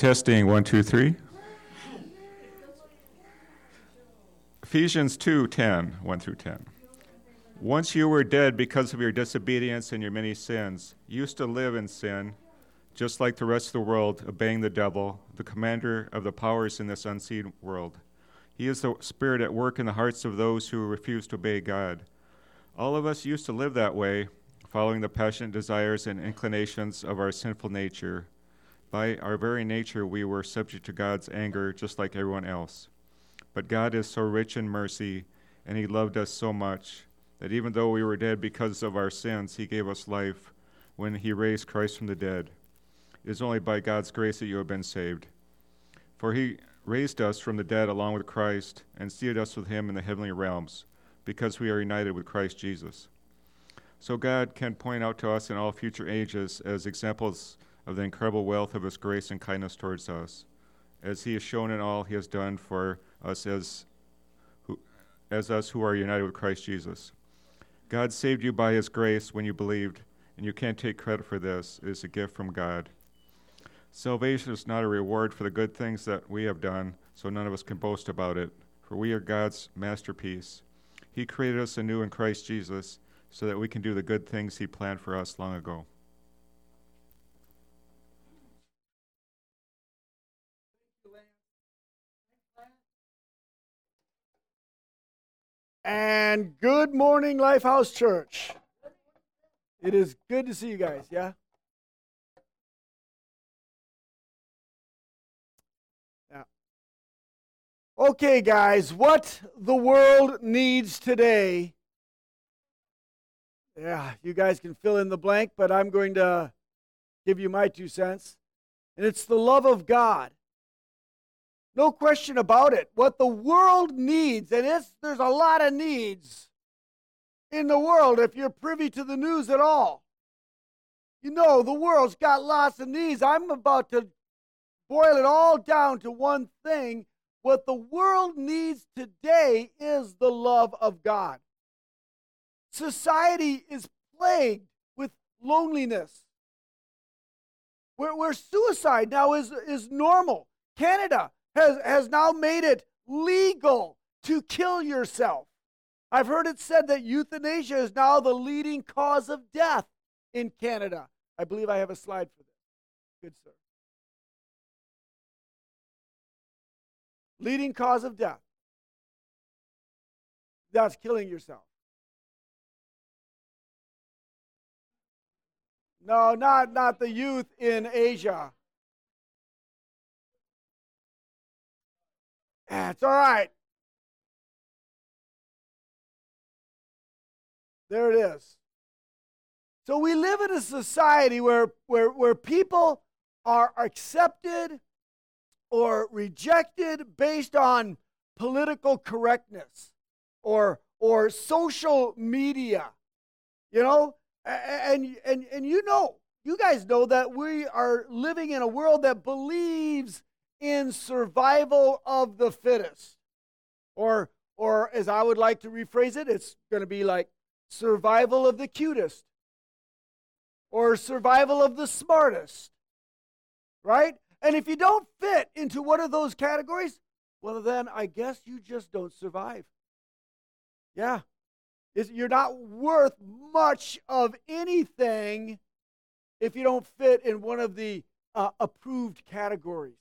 Testing 1, 2, 3. Ephesians 2:10, 1 through 10. Once you were dead because of your disobedience and your many sins, you used to live in sin, just like the rest of the world, obeying the devil, the commander of the powers in this unseen world. He is the spirit at work in the hearts of those who refuse to obey God. All of us used to live that way, following the passionate desires and inclinations of our sinful nature. By our very nature, we were subject to God's anger just like everyone else. But God is so rich in mercy, and He loved us so much, that even though we were dead because of our sins, He gave us life when He raised Christ from the dead. It is only by God's grace that you have been saved. For He raised us from the dead along with Christ, and seated us with Him in the heavenly realms, because we are united with Christ Jesus. So God can point out to us in all future ages as examples of the incredible wealth of His grace and kindness towards us, as He has shown in all He has done for us as us who are united with Christ Jesus. God saved you by His grace when you believed, and you can't take credit for this. It is a gift from God. Salvation is not a reward for the good things that we have done, so none of us can boast about it, for we are God's masterpiece. He created us anew in Christ Jesus so that we can do the good things He planned for us long ago. And good morning, Lifehouse Church. It is good to see you guys, yeah? Yeah. Okay, guys, what the world needs today. Yeah, you guys can fill in the blank, but I'm going to give you my 2 cents. And it's the love of God. No question about it. What the world needs, and there's a lot of needs in the world if you're privy to the news at all. You know, the world's got lots of needs. I'm about to boil it all down to one thing. What the world needs today is the love of God. Society is plagued with loneliness, where suicide now is normal. Canada has now made it legal to kill yourself. I've heard it said that euthanasia is now the leading cause of death in Canada. I believe I have a slide for this. Good, sir. Leading cause of death. That's killing yourself. No, not the youth in Asia. That's all right. There it is. So we live in a society where people are accepted or rejected based on political correctness or social media. You know, and you guys know that we are living in a world that believes in survival of the fittest. Or as I would like to rephrase it, it's going to be like survival of the cutest. Or survival of the smartest. Right? And if you don't fit into one of those categories, well then I guess you just don't survive. Yeah. You're not worth much of anything if you don't fit in one of the approved categories.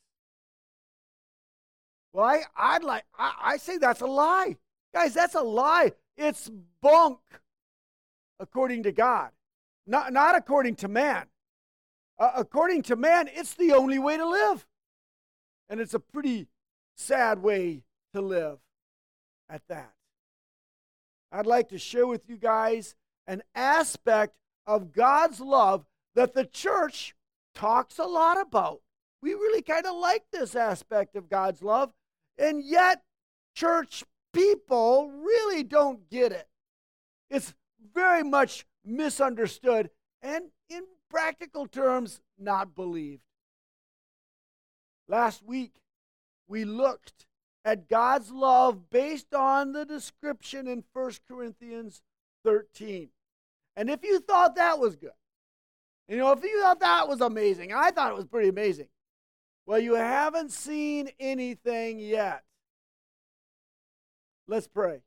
Well, I say that's a lie. Guys, that's a lie. It's bunk, according to God. Not according to man. According to man, it's the only way to live. And it's a pretty sad way to live at that. I'd like to share with you guys an aspect of God's love that the church talks a lot about. We really kind of like this aspect of God's love, and yet church people really don't get it. It's very much misunderstood and, in practical terms, not believed. Last week, we looked at God's love based on the description in 1 Corinthians 13. And if you thought that was good, if you thought that was amazing, I thought it was pretty amazing. Well, you haven't seen anything yet. Let's pray.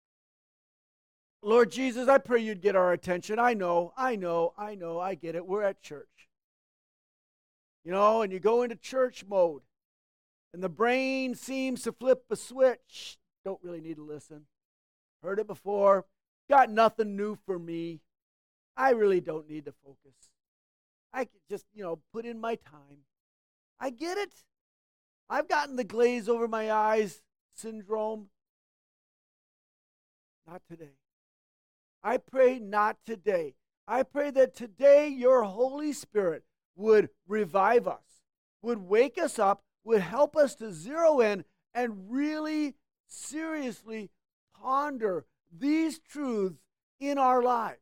Lord Jesus, I pray you'd get our attention. I know, I get it. We're at church. You know, and you go into church mode, and the brain seems to flip a switch. Don't really need to listen. Heard it before. Got nothing new for me. I really don't need to focus. I could just, put in my time. I get it. I've gotten the glaze over my eyes syndrome. Not today. I pray not today. I pray that today your Holy Spirit would revive us, would wake us up, would help us to zero in and really seriously ponder these truths in our lives.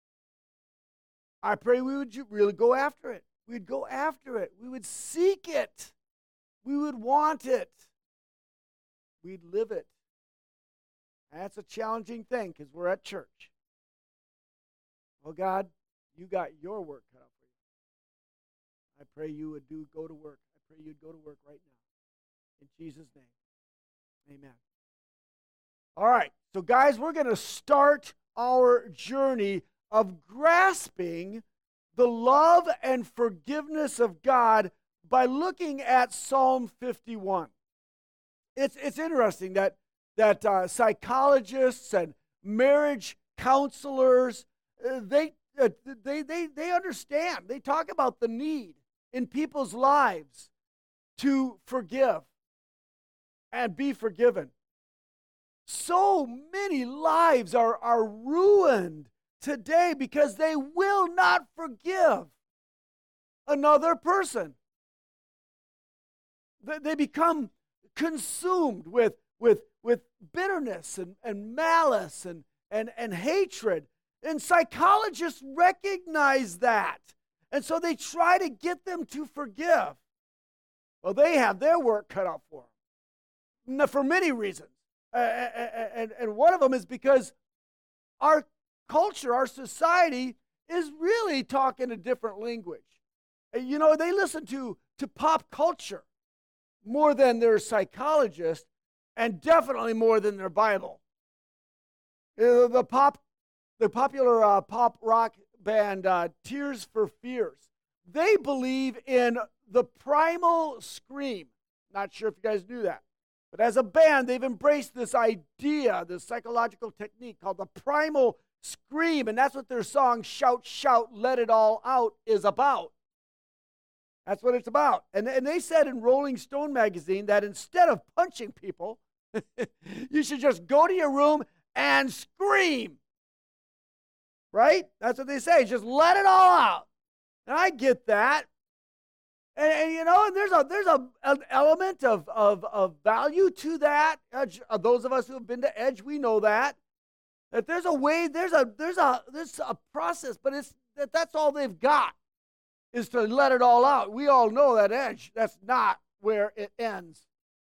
I pray we would really go after it. We'd go after it. We would seek it. We would want it. We'd live it. That's a challenging thing because we're at church. Well, God, you got your work cut out for you. I pray you would go to work. I pray you'd go to work right now. In Jesus' name, amen. All right, so guys, we're going to start our journey of grasping the love and forgiveness of God by looking at Psalm 51. It's interesting that psychologists and marriage counselors they understand. They talk about the need in people's lives to forgive and be forgiven. So many lives are ruined today because they will not forgive another person. They become consumed with bitterness and malice and hatred. And psychologists recognize that. And so they try to get them to forgive. Well, they have their work cut out for them for many reasons. And one of them is because our culture, our society, is really talking a different language. You know, they listen to pop culture more than their psychologist, and definitely more than their Bible. The popular pop rock band Tears for Fears, they believe in the primal scream. Not sure if you guys knew that. But as a band, they've embraced this idea, this psychological technique called the primal scream. And that's what their song, Shout, Shout, Let It All Out, is about. That's what it's about. And they said in Rolling Stone magazine that instead of punching people, you should just go to your room and scream. Right? That's what they say. Just let it all out. And I get that. And you know, there's an element of value to that. Those of us who have been to Edge, we know that there's a way, there's a process, but that's all they've got is to let it all out. We all know that Edge. That's not where it ends.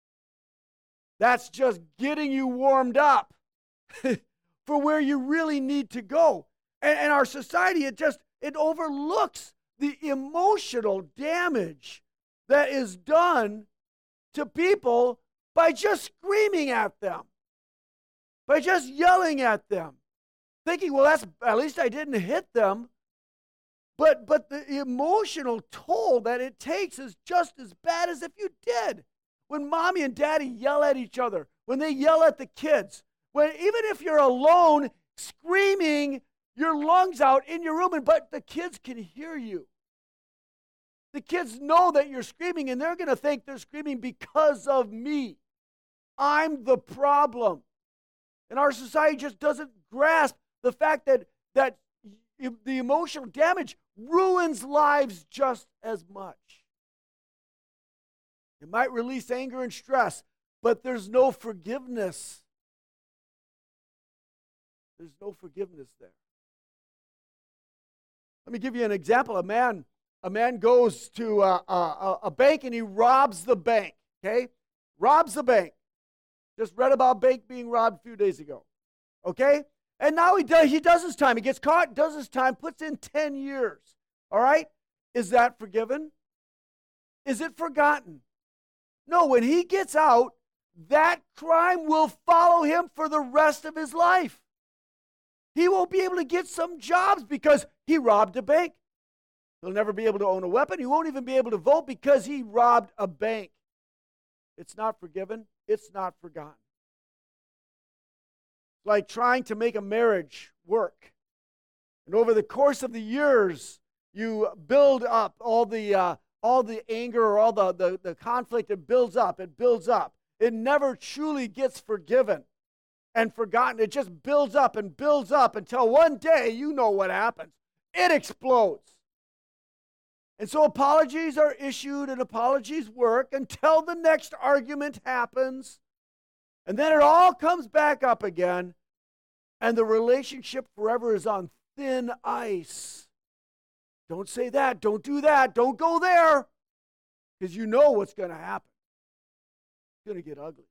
That's just getting you warmed up for where you really need to go. And our society, it overlooks the emotional damage that is done to people by just screaming at them, by just yelling at them, thinking, well, at least I didn't hit them. But the emotional toll that it takes is just as bad as if you did. When mommy and daddy yell at each other, when they yell at the kids, even if you're alone screaming your lungs out in your room, but the kids can hear you. The kids know that you're screaming, and they're going to think they're screaming because of me. I'm the problem. And our society just doesn't grasp the fact that the emotional damage ruins lives just as much. It might release anger and stress, but there's no forgiveness. There's no forgiveness there. Let me give you an example. A man goes to a bank and he robs the bank. Okay, robs the bank. Just read about a bank being robbed a few days ago. Okay, and now he does his time. He gets caught, does his time, puts in 10 years. All right, is that forgiven? is it forgotten? No, when he gets out, that crime will follow him for the rest of his life. He won't be able to get some jobs because he robbed a bank. He'll never be able to own a weapon. He won't even be able to vote because he robbed a bank. It's not forgiven. It's not forgotten. It's like trying to make a marriage work. And over the course of the years, you build up all the anger or all the conflict. It builds up. It builds up. It never truly gets forgiven and forgotten. It just builds up until one day, you know what happens. It explodes. And so apologies are issued and apologies work until the next argument happens. And then it all comes back up again. And the relationship forever is on thin ice. Don't say that. Don't do that. Don't go there. Because you know what's going to happen. It's going to get ugly.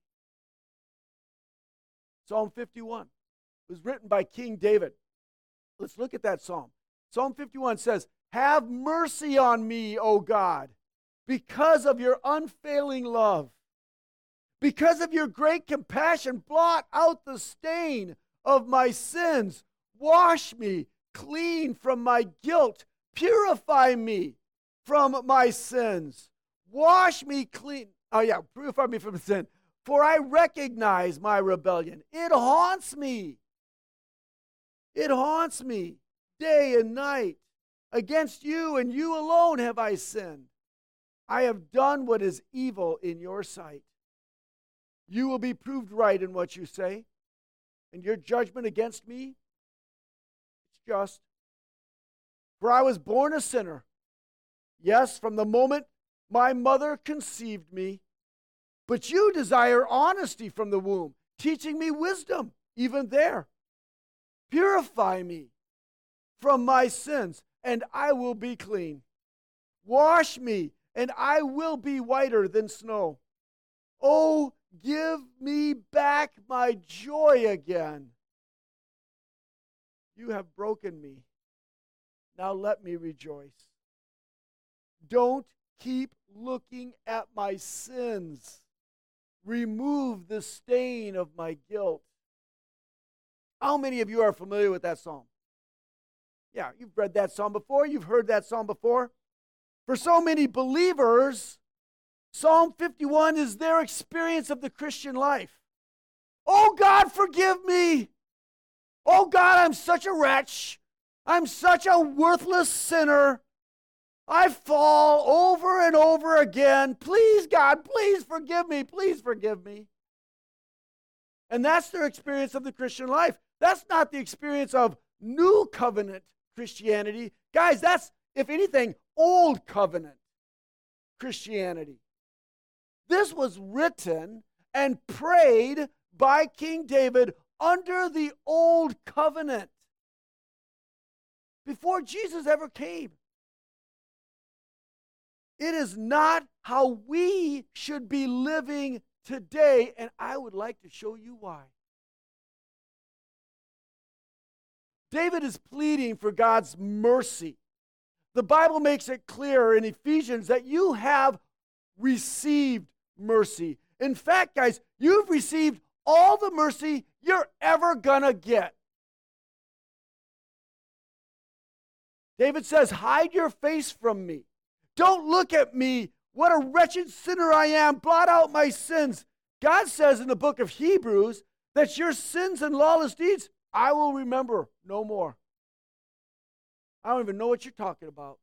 Psalm 51 was written by King David. Let's look at that psalm. Psalm 51 says, "Have mercy on me, O God, because of your unfailing love. Because of your great compassion, blot out the stain of my sins. Wash me clean from my guilt. Purify me from my sins. Wash me clean." Purify me from sin. "For I recognize my rebellion. It haunts me. It haunts me day and night. Against you and you alone have I sinned. I have done what is evil in your sight. You will be proved right in what you say, and your judgment against me, it's just. For I was born a sinner. Yes, from the moment my mother conceived me. But you desire honesty from the womb, teaching me wisdom even there. Purify me from my sins, and I will be clean. Wash me, and I will be whiter than snow. Oh, give me back my joy again. You have broken me. Now let me rejoice. Don't keep looking at my sins. Remove the stain of my guilt." How many of you are familiar with that psalm? Yeah, you've read that psalm before. You've heard that psalm before. For so many believers, Psalm 51 is their experience of the Christian life. Oh, God, forgive me. Oh, God, I'm such a wretch. I'm such a worthless sinner. I fall over and over again. Please, God, please forgive me. Please forgive me. And that's their experience of the Christian life. That's not the experience of New Covenant Christianity. Guys, that's, if anything, Old Covenant Christianity. This was written and prayed by King David under the Old Covenant before Jesus ever came. It is not how we should be living today, and I would like to show you why. David is pleading for God's mercy. The Bible makes it clear in Ephesians that you have received mercy. In fact, guys, you've received all the mercy you're ever gonna get. David says, "Hide your face from me. Don't look at me. What a wretched sinner I am. Blot out my sins." God says in the book of Hebrews that your sins and lawless deeds, I will remember no more. I don't even know what you're talking about.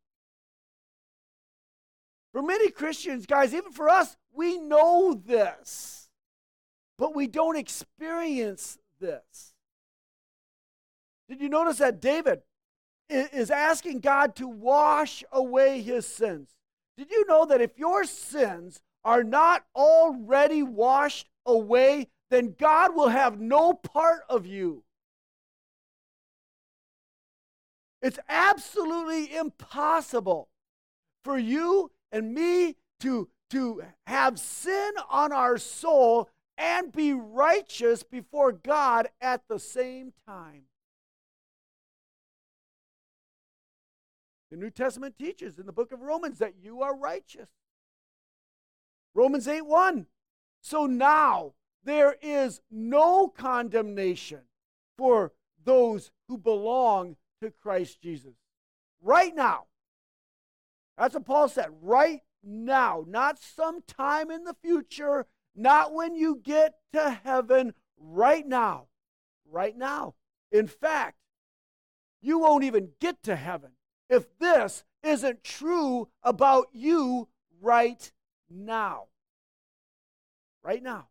For many Christians, guys, even for us, we know this, but we don't experience this. Did you notice that David is asking God to wash away his sins? Did you know that if your sins are not already washed away, then God will have no part of you? It's absolutely impossible for you and me to have sin on our soul and be righteous before God at the same time. The New Testament teaches in the book of Romans that you are righteous. Romans 8:1. So now there is no condemnation for those who belong to Christ Jesus. Right now. That's what Paul said. Right now. Not sometime in the future. Not when you get to heaven. Right now. Right now. In fact, you won't even get to heaven if this isn't true about you right now. Right now.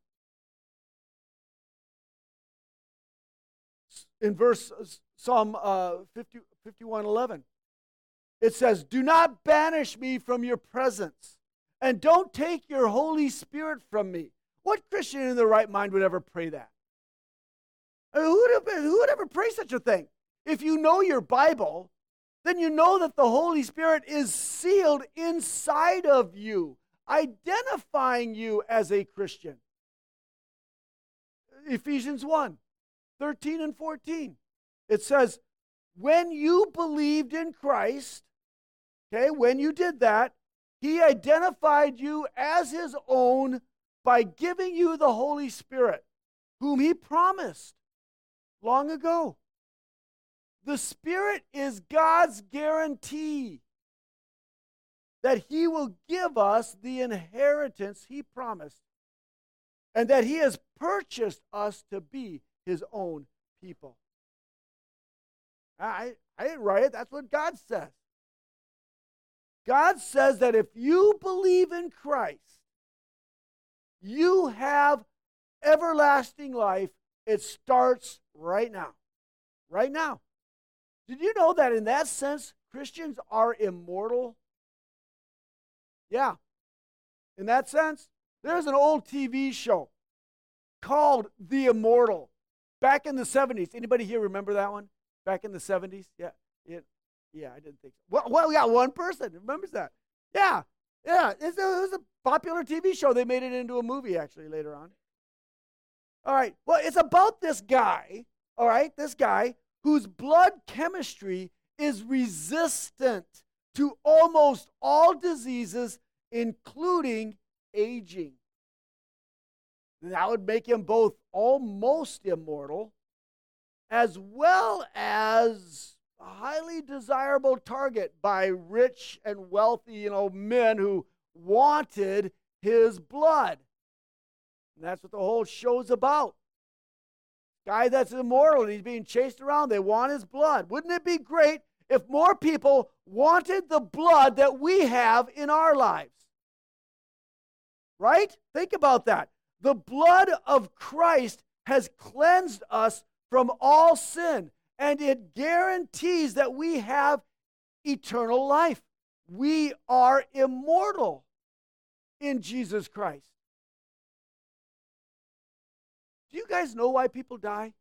In Psalm 51:11, it says, "Do not banish me from your presence, and don't take your Holy Spirit from me." What Christian in their right mind would ever pray that? I mean, who would ever pray such a thing? If you know your Bible, then you know that the Holy Spirit is sealed inside of you, identifying you as a Christian. Ephesians 1:13 and 14. It says, when you believed in Christ, okay, when you did that, he identified you as his own by giving you the Holy Spirit, whom he promised long ago. The Spirit is God's guarantee that he will give us the inheritance he promised, and that he has purchased us to be his own people. I didn't write it. That's what God says. God says that if you believe in Christ, you have everlasting life. It starts right now. Right now. Did you know that in that sense, Christians are immortal? Yeah. In that sense, there's an old TV show called The Immortal back in the 70s. Anybody here remember that one? Back in the 70s? Yeah. I didn't think so. Well, we got one person who remembers that. Yeah. It was a popular TV show. They made it into a movie, actually, later on. All right. Well, it's about this guy, all right, this guy whose blood chemistry is resistant to almost all diseases, including aging. That would make him both almost immortal as well as a highly desirable target by rich and wealthy, men who wanted his blood. And that's what the whole show's about. Guy that's immortal and he's being chased around, they want his blood. Wouldn't it be great if more people wanted the blood that we have in our lives? Right? Think about that. The blood of Christ has cleansed us from all sin, and it guarantees that we have eternal life. We are immortal in Jesus Christ. Do you guys know why people die?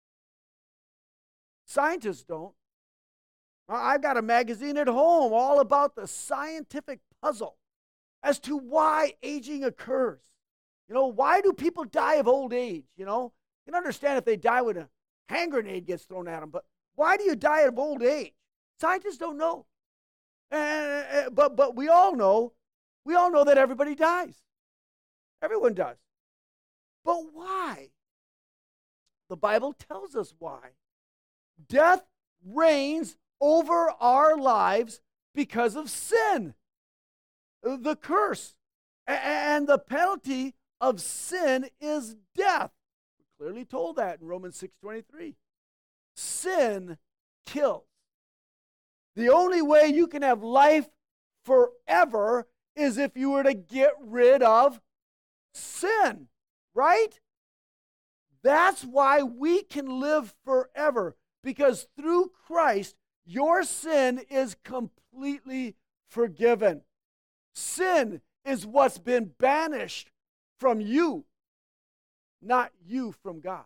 Scientists don't. I've got a magazine at home all about the scientific puzzle as to why aging occurs. Why do people die of old age? You can understand if they die when a hand grenade gets thrown at them, but why do you die of old age? Scientists don't know. But we all know that everybody dies. Everyone does. But why? The Bible tells us why. Death reigns over our lives because of sin. The curse and the penalty of sin is death. We're clearly told that in Romans 6:23. Sin kills. The only way you can have life forever is if you were to get rid of sin, right? That's why we can live forever, because through Christ, your sin is completely forgiven. Sin is what's been banished from you, not you from God.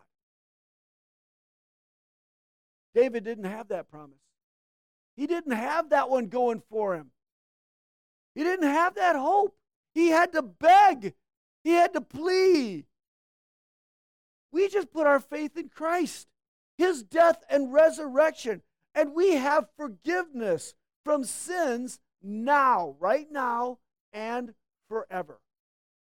David didn't have that promise. He didn't have that one going for him. He didn't have that hope. He had to beg. He had to plead. We just put our faith in Christ, his death and resurrection, and we have forgiveness from sins now, right now, and forever.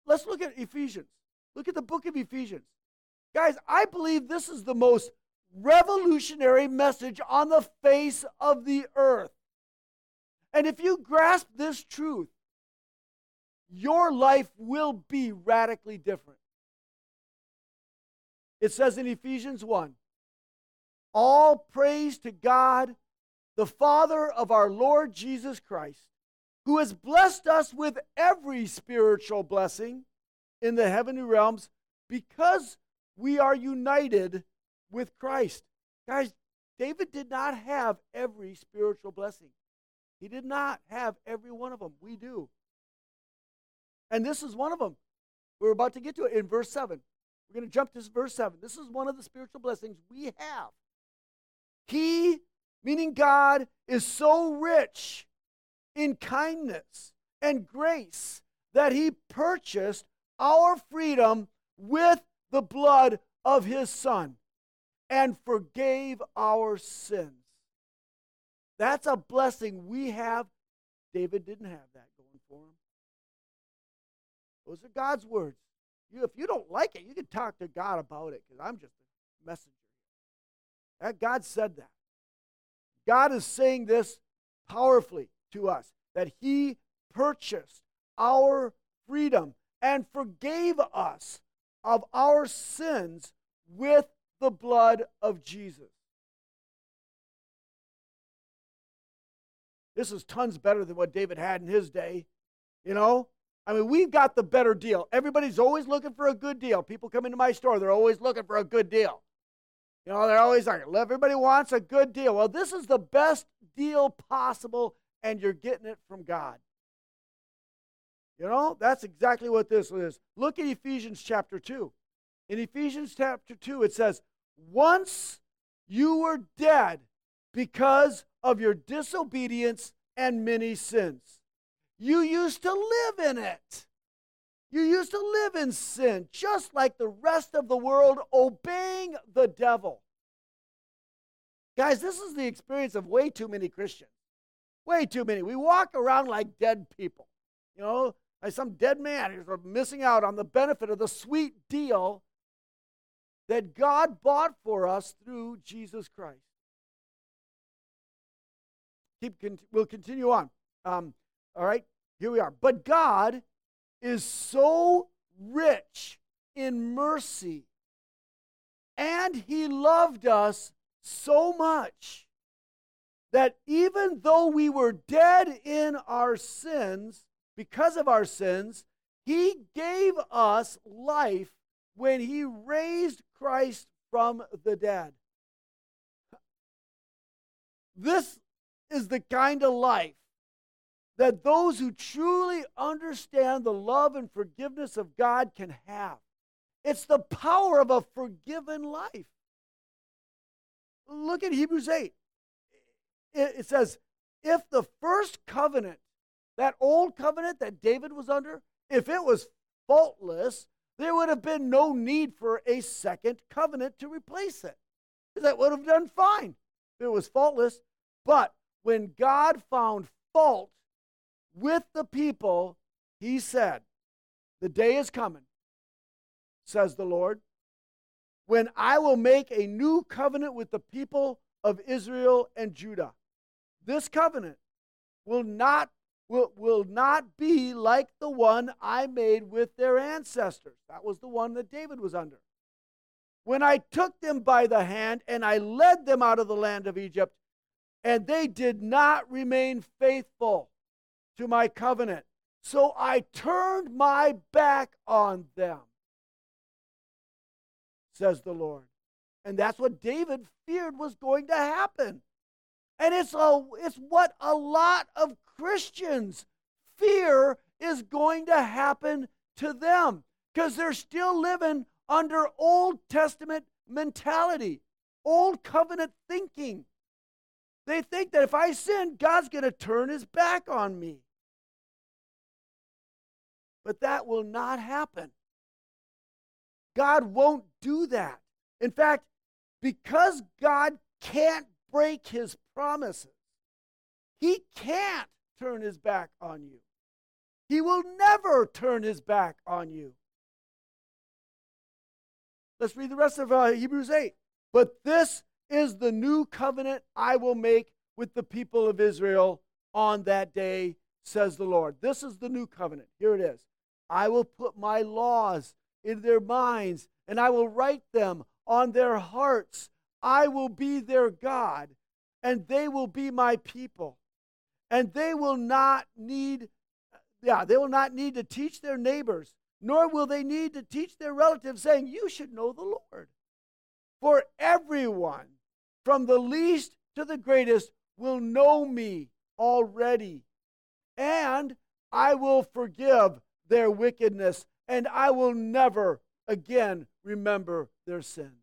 let's look at Ephesians. Look at the book of Ephesians. Guys, I believe this is the most revolutionary message on the face of the earth. And if you grasp this truth, your life will be radically different. It says in Ephesians 1, all praise to God, the Father of our Lord Jesus Christ, who has blessed us with every spiritual blessing in the heavenly realms because we are united with Christ. Guys, David did not have every spiritual blessing. He did not have every one of them. We do. And this is one of them. We're about to get to it in verse 7. We're going to jump to verse 7. This is one of the spiritual blessings we have. He, meaning God, is so rich in kindness and grace that he purchased our freedom with the blood of his Son and forgave our sins. That's a blessing we have. David didn't have that going for him. Those are God's words. If you don't like it, you can talk to God about it, because I'm just a messenger. God said that. God is saying this powerfully to us, that he purchased our freedom and forgave us of our sins with the blood of Jesus. This is tons better than what David had in his day. You know? I mean, we've got the better deal. Everybody's always looking for a good deal. People come into my store, they're always looking for a good deal. You know, they're always like, everybody wants a good deal. Well, this is the best deal possible, and you're getting it from God. You know, that's exactly what this is. Look at Ephesians chapter 2. In Ephesians chapter 2, it says, once you were dead because of your disobedience and many sins. You used to live in it. You used to live in sin, just like the rest of the world, obeying the devil. Guys, this is the experience of way too many Christians. Way too many. We walk around like dead people. You know, like some dead man who's missing out on the benefit of the sweet deal that God bought for us through Jesus Christ. We'll continue on. All right, here we are. But God is so rich in mercy, and he loved us so much that even though we were dead in our sins, because of our sins, he gave us life when he raised Christ from the dead. This is the kind of life that those who truly understand the love and forgiveness of God can have. It's the power of a forgiven life. Look at Hebrews 8. It says, if the first covenant, that old covenant that David was under, if it was faultless, there would have been no need for a second covenant to replace it. That would have done fine if it was faultless. But when God found fault with the people, he said, the day is coming, says the Lord, when I will make a new covenant with the people of Israel and Judah. This covenant will not be like the one I made with their ancestors. That was the one that David was under. When I took them by the hand and I led them out of the land of Egypt, and they did not remain faithful to my covenant. So I turned my back on them, says the Lord. And that's what David feared was going to happen. And it's what a lot of Christians fear is going to happen to them, because they're still living under Old Testament mentality, Old Covenant thinking. They think that if I sin, God's going to turn his back on me. But that will not happen. God won't do that. In fact, because God can't break his promises, he can't turn his back on you. He will never turn his back on you. Let's read the rest of Hebrews 8. But this is the new covenant I will make with the people of Israel on that day, says the Lord. This is the new covenant. Here it is. I will put my laws in their minds, and I will write them on their hearts. I will be their God, and they will be my people. And they will not need to teach their neighbors, nor will they need to teach their relatives, saying, you should know the Lord. For everyone, from the least to the greatest, will know me already. And I will forgive their wickedness, and I will never again remember their sins.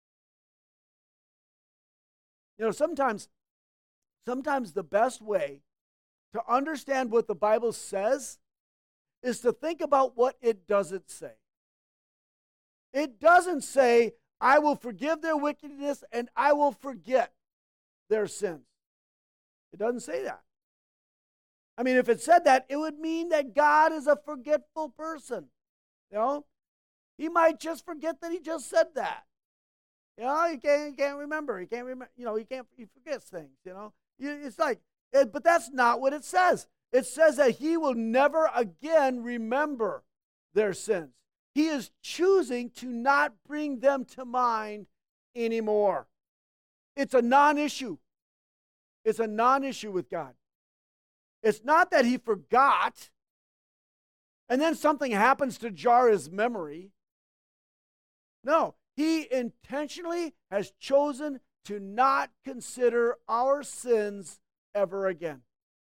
You know, sometimes the best way to understand what the Bible says is to think about what it doesn't say. It doesn't say, I will forgive their wickedness and I will forget their sins. It doesn't say that. I mean, if it said that, it would mean that God is a forgetful person. You know, he might just forget that he just said that. You know, he can't remember. He can't remember. You know, he forgets things. You know, it's like, but that's not what it says. It says that he will never again remember their sins. He is choosing to not bring them to mind anymore. It's a non-issue. It's a non-issue with God. It's not that he forgot and then something happens to jar his memory. No, he intentionally has chosen to not consider our sins ever again.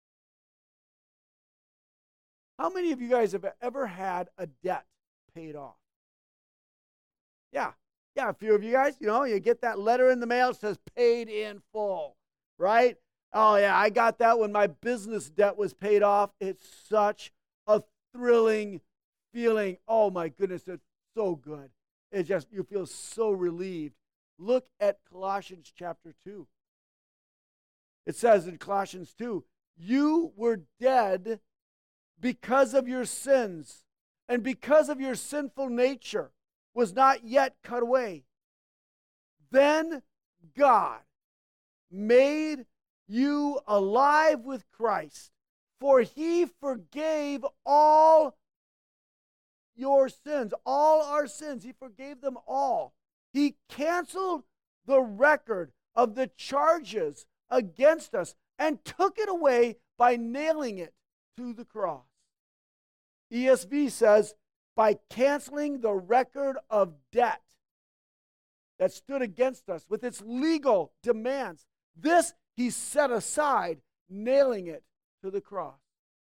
How many of you guys have ever had a debt paid off? Yeah, a few of you guys, you know, you get that letter in the mail that says paid in full, right? Oh, yeah, I got that when my business debt was paid off. It's such a thrilling feeling. Oh, my goodness, it's so good. It just, you feel so relieved. Look at Colossians chapter 2. It says in Colossians 2, you were dead because of your sins and because of your sinful nature was not yet cut away. Then God made you alive with Christ, for he forgave all your sins, all our sins. He forgave them all. He canceled the record of the charges against us and took it away by nailing it to the cross. ESV says, by canceling the record of debt that stood against us with its legal demands. This he set aside, nailing it to the cross.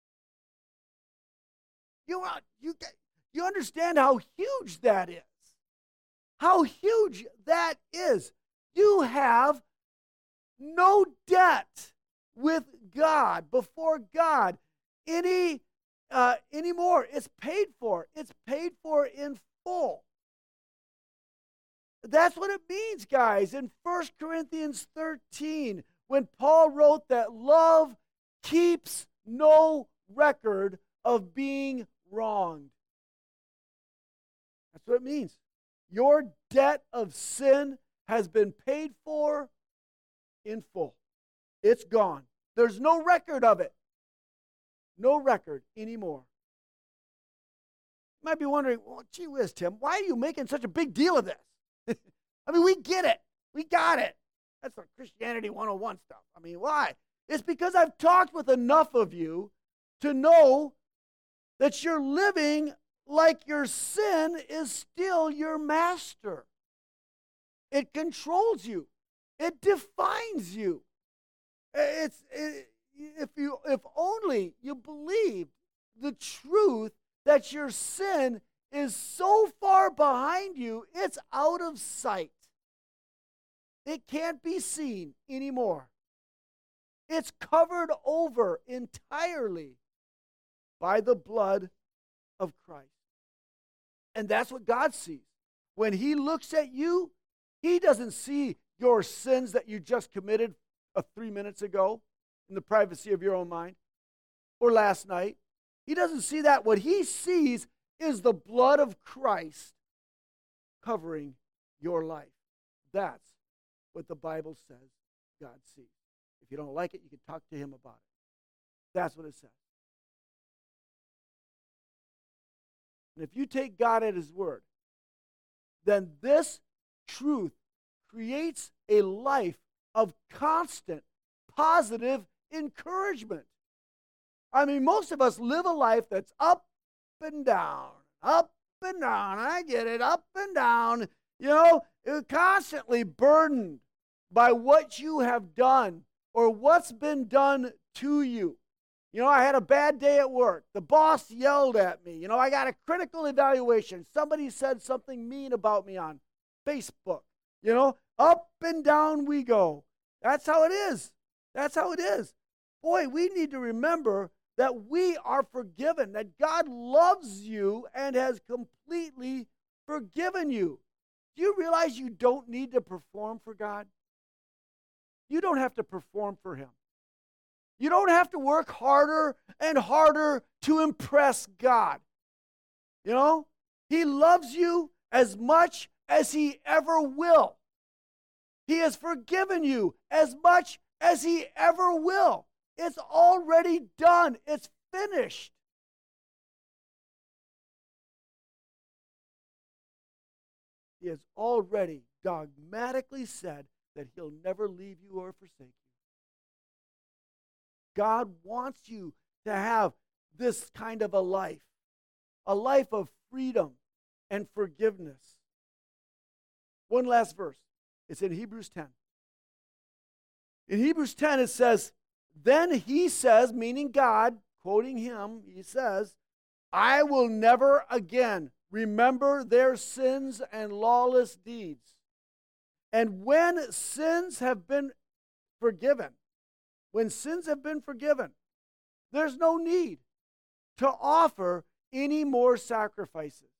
You understand how huge that is? How huge that is. You have no debt with God, before God, anymore. It's paid for. It's paid for in full. That's what it means, guys. In 1 Corinthians 13, when Paul wrote that love keeps no record of being wronged. That's what it means. Your debt of sin has been paid for in full. It's gone. There's no record of it. No record anymore. You might be wondering, well, gee whiz, Tim, why are you making such a big deal of this? I mean, we get it. We got it. That's like Christianity 101 stuff. I mean, why? It's because I've talked with enough of you to know that you're living like your sin is still your master. It controls you. It defines you. If only you believed the truth that your sin is so far behind you, it's out of sight. It can't be seen anymore. It's covered over entirely by the blood of Christ. And that's what God sees. When he looks at you, he doesn't see your sins that you just committed 3 minutes ago in the privacy of your own mind or last night. He doesn't see that. What he sees is the blood of Christ covering your life. That's what the Bible says God sees. If you don't like it, you can talk to him about it. That's what it says. And if you take God at his word, then this truth creates a life of constant positive encouragement. I mean, most of us live a life that's up and down, up and down. I get it, up and down. You know, you're constantly burdened by what you have done or what's been done to you. You know, I had a bad day at work. The boss yelled at me. You know, I got a critical evaluation. Somebody said something mean about me on Facebook. You know, up and down we go. That's how it is. That's how it is. Boy, we need to remember that we are forgiven, that God loves you and has completely forgiven you. Do you realize you don't need to perform for God? You don't have to perform for him. You don't have to work harder and harder to impress God. You know, he loves you as much as he ever will. He has forgiven you as much as he ever will. It's already done. It's finished. He has already dogmatically said that he'll never leave you or forsake you. God wants you to have this kind of a life of freedom and forgiveness. One last verse. It's in Hebrews 10. In Hebrews 10 it says, then he says, meaning God, quoting him, he says, I will never again remember their sins and lawless deeds. And when sins have been forgiven, there's no need to offer any more sacrifices.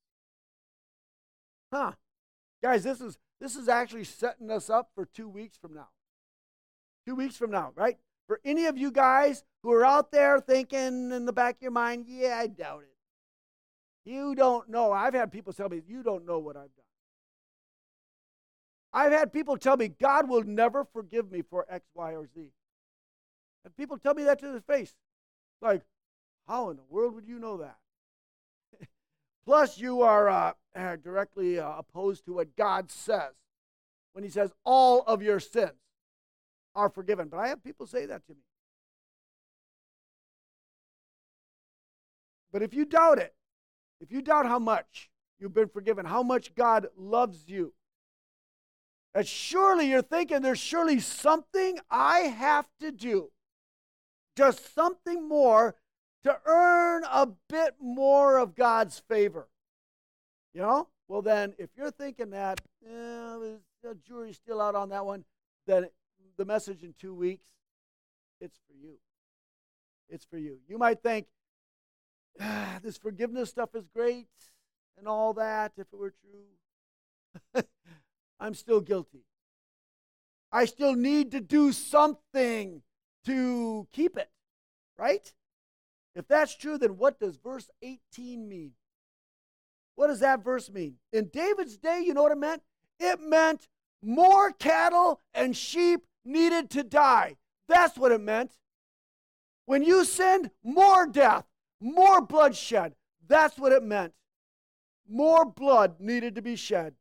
Guys, this is actually setting us up for 2 weeks from now. 2 weeks from now, right? For any of you guys who are out there thinking in the back of your mind, yeah, I doubt it. You don't know. I've had people tell me, you don't know what I've done. I've had people tell me, God will never forgive me for X, Y, or Z. And people tell me that to their face. Like, how in the world would you know that? Plus, you are directly opposed to what God says when he says all of your sins are forgiven. But I have people say that to me. But if you doubt it, if you doubt how much you've been forgiven, how much God loves you, and surely you're thinking there's surely something I have to do, just something more to earn a bit more of God's favor. You know? Well then, if you're thinking that, the jury's still out on that one, then the message in 2 weeks, it's for you. It's for you. You might think, this forgiveness stuff is great and all that, if it were true. I'm still guilty. I still need to do something to keep it, right? If that's true, then what does verse 18 mean? What does that verse mean? In David's day, you know what it meant? It meant more cattle and sheep needed to die. That's what it meant. When you sinned, more death, more bloodshed. That's what it meant. More blood needed to be shed.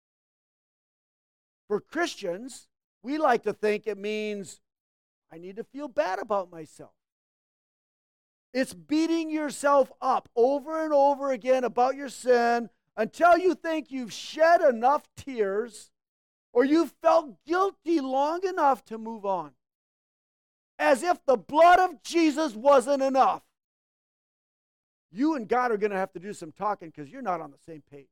For Christians, we like to think it means I need to feel bad about myself. It's beating yourself up over and over again about your sin until you think you've shed enough tears or you've felt guilty long enough to move on. As if the blood of Jesus wasn't enough. You and God are going to have to do some talking because you're not on the same page.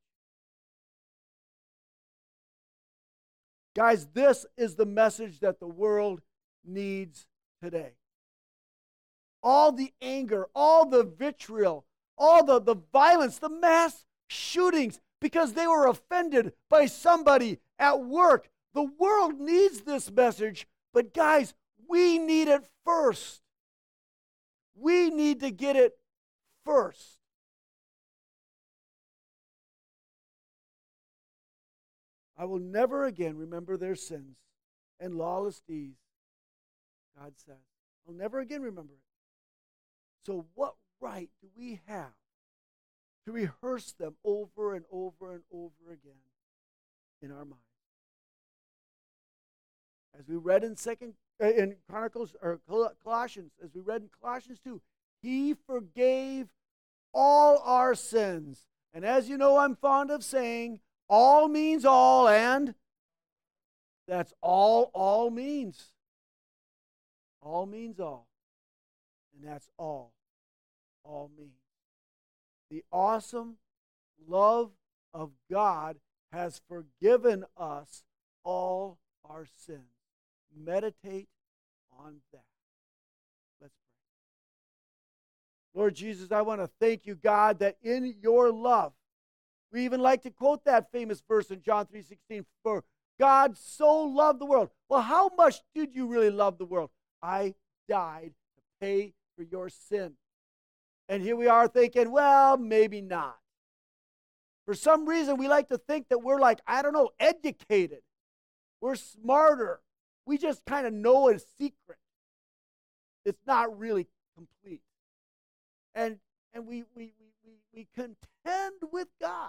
Guys, this is the message that the world needs today. All the anger, all the vitriol, all the violence, the mass shootings, because they were offended by somebody at work. The world needs this message, but guys, we need it first. We need to get it first. I will never again remember their sins and lawless deeds, God says. I'll never again remember it. So what right do we have to rehearse them over and over and over again in our minds? As we read in Chronicles or Colossians, as we read in Colossians 2, He forgave all our sins. And as you know, I'm fond of saying, all means all, and that's all means. All means all. And that's all means. The awesome love of God has forgiven us all our sins. Meditate on that. Let's pray. Lord Jesus, I want to thank you, God, that in your love, we even like to quote that famous verse in John 3:16, for God so loved the world. Well, how much did you really love the world? I died to pay for your sin. And here we are thinking, well, maybe not. For some reason, we like to think that we're like, I don't know, educated. We're smarter. We just kind of know a secret. It's not really complete. And we contend with God.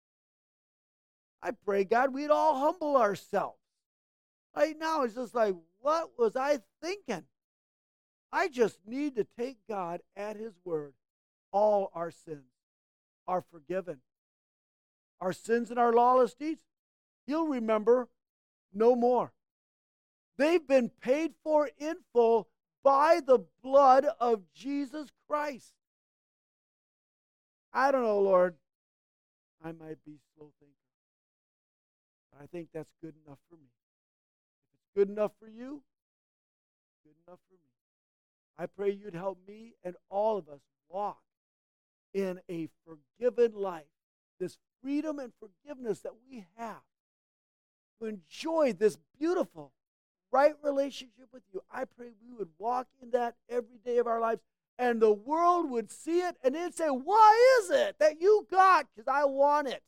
I pray, God, we'd all humble ourselves. Right now, it's just like, what was I thinking? I just need to take God at His word. All our sins are forgiven. Our sins and our lawless deeds, He'll remember no more. They've been paid for in full by the blood of Jesus Christ. I don't know, Lord. I might be slow thinking. But I think that's good enough for me. If it's good enough for you, it's good enough for me. I pray you'd help me and all of us walk in a forgiven life. This freedom and forgiveness that we have to enjoy this beautiful, right relationship with you. I pray we would walk in that every day of our lives, and the world would see it and they'd say, why is it that you got? Because I want it.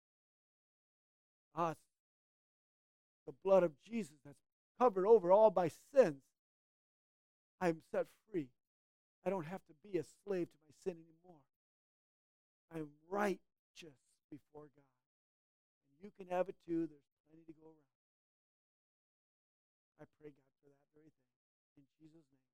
Us. The blood of Jesus that's covered over all my sins. I'm set free. I don't have to be a slave to my sin anymore. I'm righteous before God. And you can have it too. There's plenty to go around. I pray, God, for that very thing. In Jesus' name.